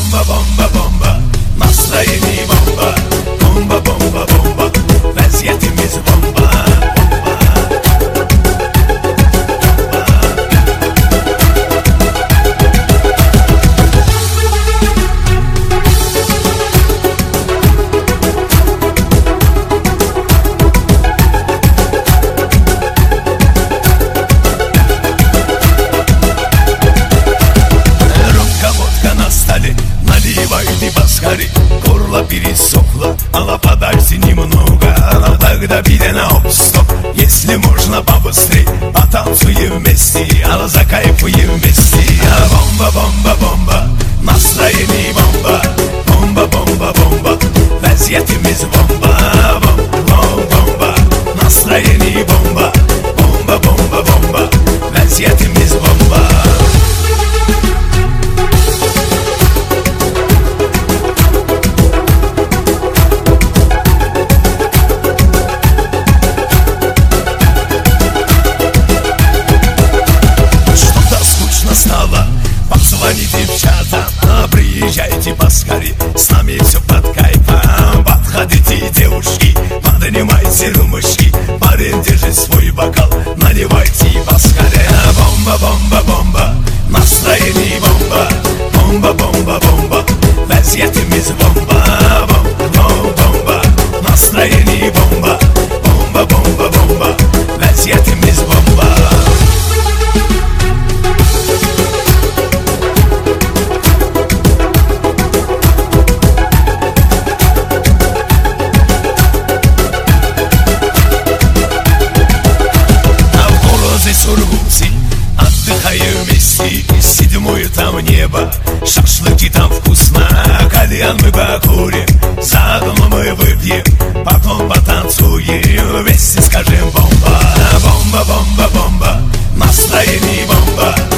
Бомба, бомба, бомba. Настроение бомба. Бомба, бомba, бомba. Vaziyetimiz bomba. Наливайте баскари, горло пересохло, а подальше немного. Но тогда беда на обстоп, если можно побыстрей. Потанцуем вместе, а закайфуем вместе. Бомба, бомба, бомба, настроение бомба. Бомба, бомба, бомба, vaziyetimiz бомба. Бомба, бомба, настроение бомба. Бомба, бомба, бомба, vaziyetimiz бомба. Позвоните в чат, приезжайте поскорей, с нами все под кайфом. Подходите, девушки, поднимайте рюмочки, парень, держи свой бокал, наливайте поскорей. Бомба, бомба, бомба, настроение бомба. Бомба, бомба, бомба, vaziyetimiz бомба. Бомба, бомба, настроение бомба. Бомба, бомба, бомба, vaziyetimiz бомба. Отдыхаем вместе, седьмое там небо, шашлыки там вкусно, кальян мы покурим, заодно мы выпьем, потом потанцуем, вместе скажем бомба. Бомба, бомба, бомба, настроение бомба.